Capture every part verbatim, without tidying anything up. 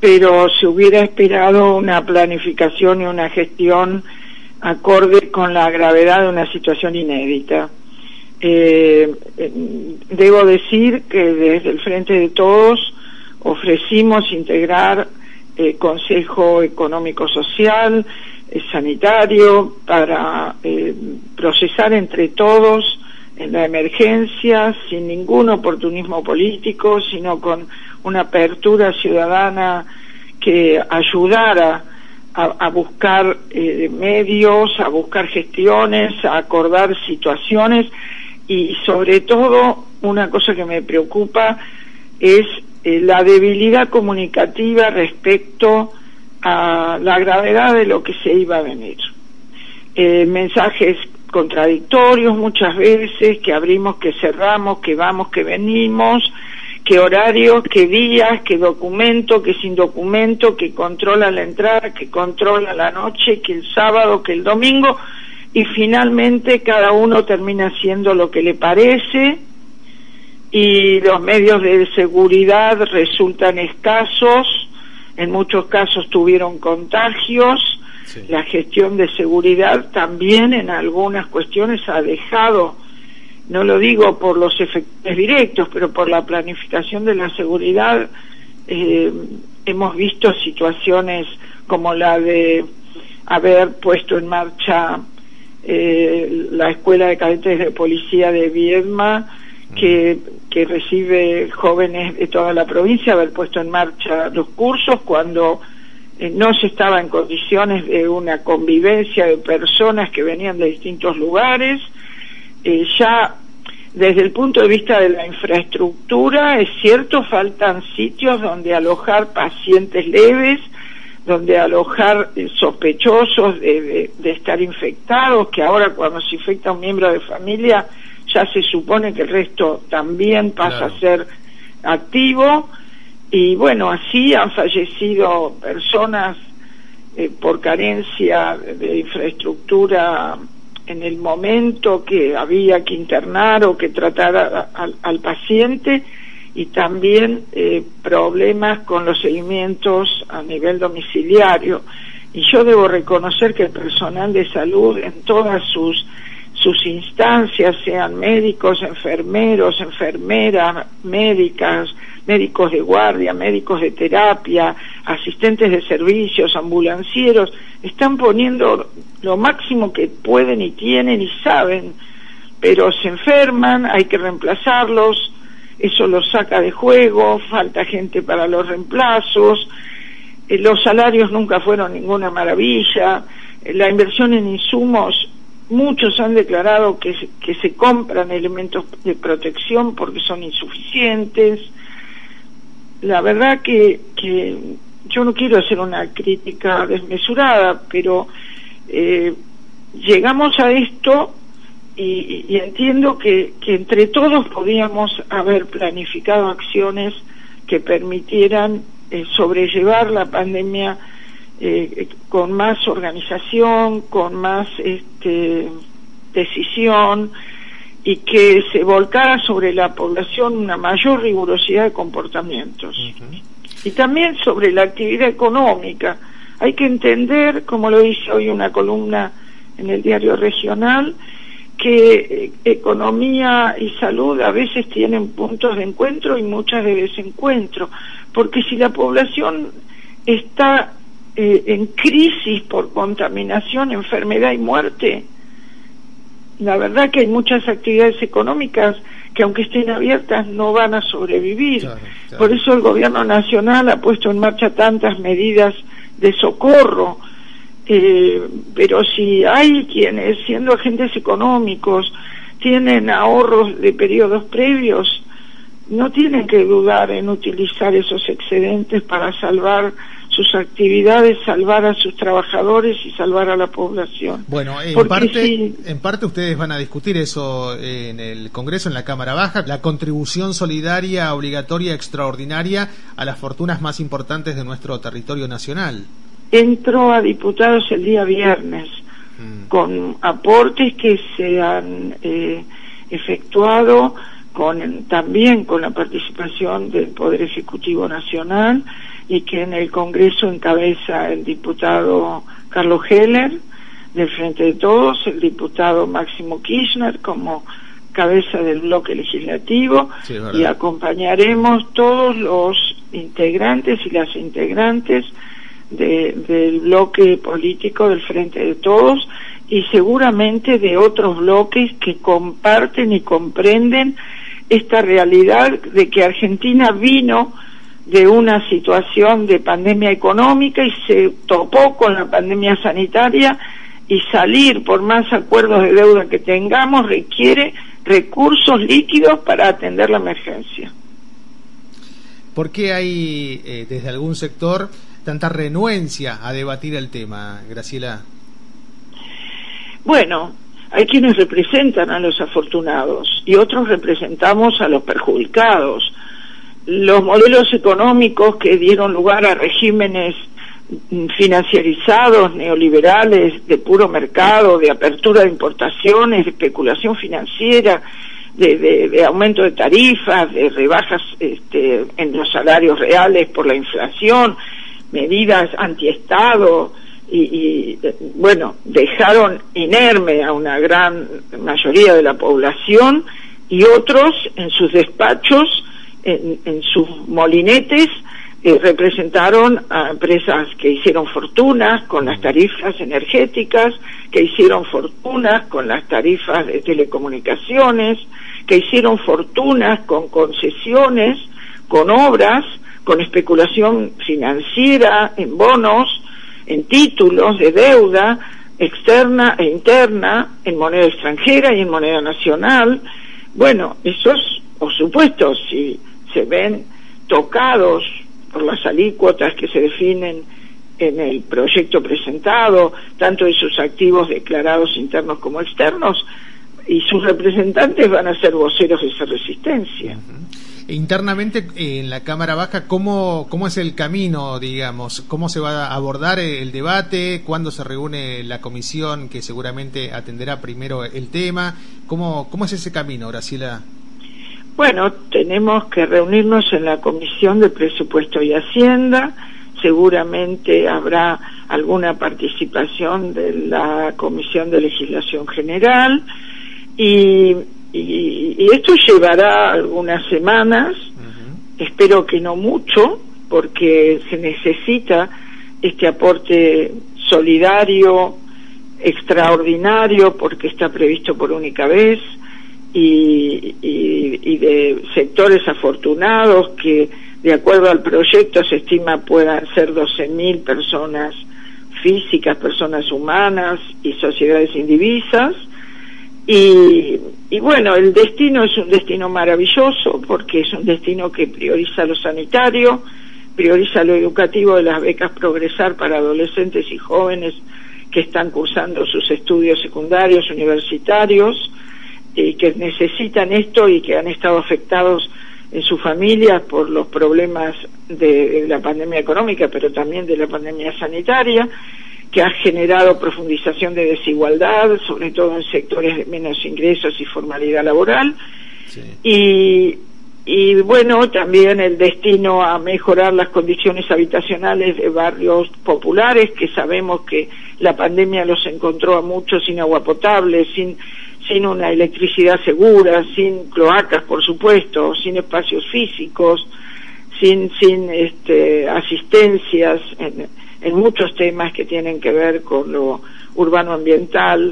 pero se hubiera esperado una planificación y una gestión acorde con la gravedad de una situación inédita. Eh, debo decir que desde el Frente de Todos ofrecimos integrar eh, Consejo Económico Social, eh, Sanitario, para eh, procesar entre todos en la emergencia, sin ningún oportunismo político, sino con una apertura ciudadana que ayudara a, a buscar eh, medios, a buscar gestiones, a acordar situaciones, y sobre todo una cosa que me preocupa es eh, la debilidad comunicativa respecto a la gravedad de lo que se iba a venir. Eh, mensajes contradictorios muchas veces, que abrimos, que cerramos, que vamos, que venimos, que horarios, que días, que documento, que sin documento, que controla la entrada, que controla la noche, que el sábado, que el domingo, y finalmente cada uno termina haciendo lo que le parece, y los medios de seguridad resultan escasos, en muchos casos tuvieron contagios. Sí. La gestión de seguridad también en algunas cuestiones ha dejado, no lo digo por los efectos directos, pero por la planificación de la seguridad, eh, hemos visto situaciones como la de haber puesto en marcha eh, la Escuela de Cadetes de Policía de Viedma, que, que recibe jóvenes de toda la provincia, haber puesto en marcha los cursos cuando eh, no se estaba en condiciones de una convivencia de personas que venían de distintos lugares. Eh, ya desde el punto de vista de la infraestructura, es cierto, faltan sitios donde alojar pacientes leves, donde alojar eh, sospechosos de, de, de estar infectados, que ahora cuando se infecta un miembro de familia ya se supone que el resto también pasa claro. a ser activo, y bueno, así han fallecido personas eh, por carencia de infraestructura en el momento que había que internar o que tratar a, a, al paciente, y también eh, problemas con los seguimientos a nivel domiciliario. Y yo debo reconocer que el personal de salud en todas sus sus instancias, sean médicos, enfermeros, enfermeras, médicas, médicos de guardia, médicos de terapia, asistentes de servicios, ambulancieros, están poniendo lo máximo que pueden y tienen y saben, pero se enferman, hay que reemplazarlos, eso los saca de juego, falta gente para los reemplazos, eh, los salarios nunca fueron ninguna maravilla, eh, la inversión en insumos, muchos han declarado que, que se compran elementos de protección porque son insuficientes. La verdad que, que yo no quiero hacer una crítica desmesurada, pero eh, llegamos a esto y, y entiendo que, que entre todos podíamos haber planificado acciones que permitieran eh, sobrellevar la pandemia Eh, con más organización, con más este, decisión, y que se volcara sobre la población una mayor rigurosidad de comportamientos. Uh-huh. Y también sobre la actividad económica. Hay que entender, como lo dice hoy una columna en el diario regional, que eh, economía y salud a veces tienen puntos de encuentro y muchas de desencuentro, porque si la población está Eh, en crisis por contaminación, enfermedad y muerte, la verdad que hay muchas actividades económicas que aunque estén abiertas no van a sobrevivir. Claro, claro. Por eso el gobierno nacional ha puesto en marcha tantas medidas de socorro, eh, pero si hay quienes, siendo agentes económicos, tienen ahorros de periodos previos, no tienen que dudar en utilizar esos excedentes para salvar sus actividades, salvar a sus trabajadores y salvar a la población. Bueno, en parte, si... en parte ustedes van a discutir eso en el Congreso, en la Cámara Baja, la contribución solidaria obligatoria extraordinaria a las fortunas más importantes de nuestro territorio nacional. Entró a diputados el día viernes mm. con aportes que se han eh, efectuado con también con la participación del Poder Ejecutivo Nacional, y que en el Congreso encabeza el diputado Carlos Heller, del Frente de Todos, el diputado Máximo Kirchner como cabeza del bloque legislativo, sí, y acompañaremos todos los integrantes y las integrantes de, del bloque político del Frente de Todos y seguramente de otros bloques que comparten y comprenden esta realidad de que Argentina vino de una situación de pandemia económica y se topó con la pandemia sanitaria, y salir, por más acuerdos de deuda que tengamos, requiere recursos líquidos para atender la emergencia. ¿Por qué hay eh, desde algún sector tanta renuencia a debatir el tema, Graciela? Bueno, hay quienes representan a los afortunados y otros representamos a los perjudicados. Los modelos económicos que dieron lugar a regímenes financiarizados, neoliberales, de puro mercado, de apertura de importaciones, de especulación financiera, de, de, de aumento de tarifas, de rebajas este, en los salarios reales por la inflación, medidas antiestado, y, y bueno, dejaron inerme a una gran mayoría de la población, y otros en sus despachos, en, en sus molinetes, Eh, representaron a empresas que hicieron fortunas con las tarifas energéticas, que hicieron fortunas con las tarifas de telecomunicaciones, que hicieron fortunas con concesiones, con obras, con especulación financiera, en bonos, en títulos de deuda externa e interna, en moneda extranjera y en moneda nacional. Bueno, esos, por supuesto, si se ven tocados por las alícuotas que se definen en el proyecto presentado, tanto de sus activos declarados internos como externos, y sus representantes van a ser voceros de esa resistencia. Uh-huh. Internamente, eh, en la Cámara Baja, ¿cómo, ¿cómo es el camino, digamos? ¿Cómo se va a abordar el debate? ¿Cuándo se reúne la comisión que seguramente atenderá primero el tema? ¿Cómo, cómo es ese camino, Graciela? Bueno, tenemos que reunirnos en la Comisión de Presupuesto y Hacienda, seguramente habrá alguna participación de la Comisión de Legislación General, y, y, y esto llevará algunas semanas, uh-huh. Espero que no mucho, porque se necesita este aporte solidario, extraordinario, porque está previsto por única vez, Y, y, y de sectores afortunados que, de acuerdo al proyecto, se estima puedan ser doce mil personas físicas, personas humanas y sociedades indivisas. Y, y bueno, el destino es un destino maravilloso, porque es un destino que prioriza lo sanitario, prioriza lo educativo de las becas Progresar para adolescentes y jóvenes que están cursando sus estudios secundarios, universitarios, y que necesitan esto y que han estado afectados en sus familias por los problemas de la pandemia económica, pero también de la pandemia sanitaria, que ha generado profundización de desigualdad, sobre todo en sectores de menos ingresos y formalidad laboral. Sí. Y, y bueno, también el destino a mejorar las condiciones habitacionales de barrios populares, que sabemos que la pandemia los encontró a muchos sin agua potable, sin sin una electricidad segura, sin cloacas, por supuesto, sin espacios físicos, sin sin este, asistencias en, en muchos temas que tienen que ver con lo urbano ambiental,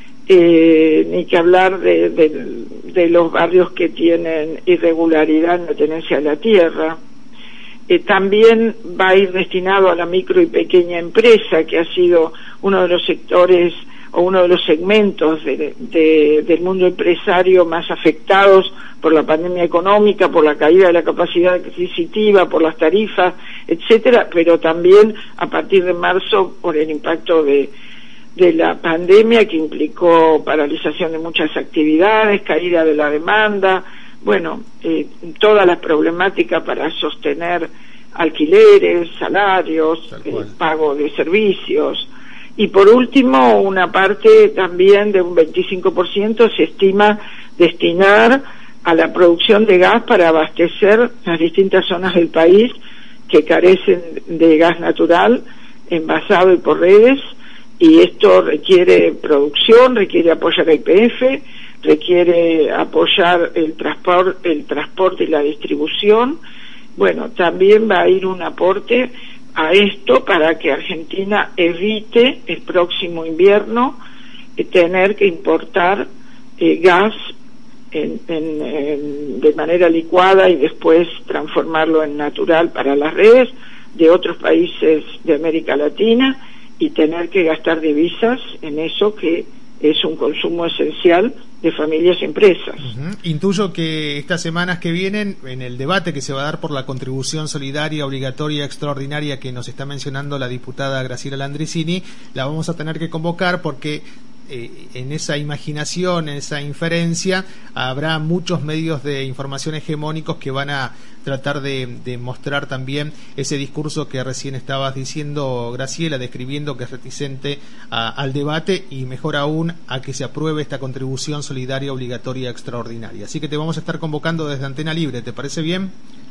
eh, ni que hablar de, de, de los barrios que tienen irregularidad en la tenencia de la tierra. Eh, también va a ir destinado a la micro y pequeña empresa, que ha sido uno de los sectores o uno de los segmentos de, de, del mundo empresario más afectados por la pandemia económica, por la caída de la capacidad adquisitiva, por las tarifas, etcétera, pero también a partir de marzo por el impacto de, de la pandemia, que implicó paralización de muchas actividades, caída de la demanda, bueno, eh, toda la problemática para sostener alquileres, salarios, eh, pago de servicios. Y por último, una parte también de un veinticinco por ciento se estima destinar a la producción de gas para abastecer las distintas zonas del país que carecen de gas natural envasado y por redes, y esto requiere producción, requiere apoyar a Y P F, requiere apoyar el transporte, el transporte y la distribución. Bueno, también va a ir un aporte a esto para que Argentina evite el próximo invierno eh, tener que importar eh, gas en, en, en, de manera licuada y después transformarlo en natural para las redes de otros países de América Latina, y tener que gastar divisas en eso que es un consumo esencial de familias y empresas. Uh-huh. Intuyo que estas semanas que vienen, en el debate que se va a dar por la contribución solidaria obligatoria extraordinaria que nos está mencionando la diputada Graciela Landricini, la vamos a tener que convocar porque eh, en esa imaginación, en esa inferencia, habrá muchos medios de información hegemónicos que van a tratar de, de mostrar también ese discurso que recién estabas diciendo, Graciela, describiendo que es reticente a, al debate y mejor aún a que se apruebe esta contribución solidaria obligatoria extraordinaria. Así que te vamos a estar convocando desde Antena Libre, ¿te parece bien?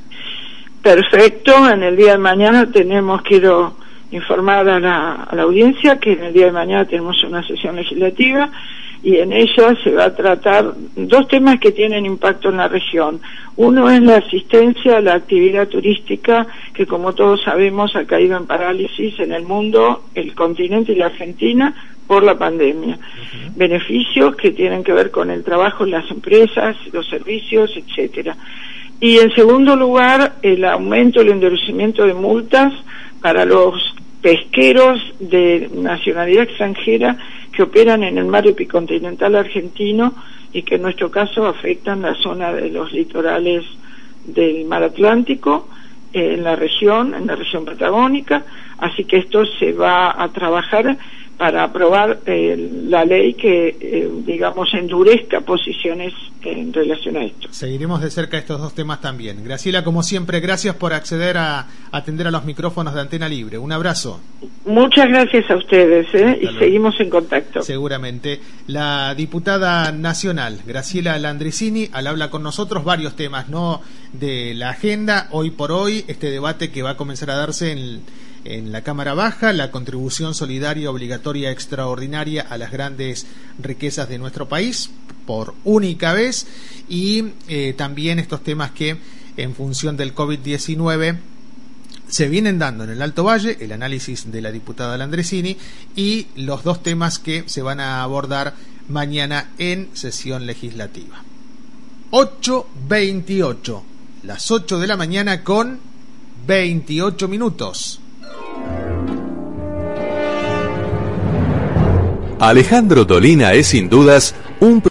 Perfecto. En el día de mañana tenemos, quiero informar a la, a la audiencia que en el día de mañana tenemos una sesión legislativa y en ella se va a tratar dos temas que tienen impacto en la región. Uno es la asistencia a la actividad turística, que como todos sabemos ha caído en parálisis en el mundo, el continente y la Argentina por la pandemia. Uh-huh. Beneficios que tienen que ver con el trabajo en las empresas, los servicios, etcétera. Y en segundo lugar, el aumento, el endurecimiento de multas para los pesqueros de nacionalidad extranjera que operan en el mar epicontinental argentino y que en nuestro caso afectan la zona de los litorales del mar Atlántico, eh, en la región, en la región patagónica. Así que esto se va a trabajar para aprobar eh, la ley que, eh, digamos, endurezca posiciones en relación a esto. Seguiremos de cerca estos dos temas también. Graciela, como siempre, gracias por acceder a atender a los micrófonos de Antena Libre. Un abrazo. Muchas gracias a ustedes, ¿eh? Y seguimos en contacto. Seguramente. La diputada nacional, Graciela Landricini, al habla con nosotros varios temas, ¿no?, de la agenda, hoy por hoy, este debate que va a comenzar a darse en... en la Cámara Baja, la contribución solidaria obligatoria extraordinaria a las grandes riquezas de nuestro país, por única vez, y eh, también estos temas que, en función del COVID diecinueve, se vienen dando en el Alto Valle, el análisis de la diputada Landricini, y los dos temas que se van a abordar mañana en sesión legislativa. ocho veintiocho, las ocho de la mañana con veintiocho minutos. Alejandro Dolina es sin dudas un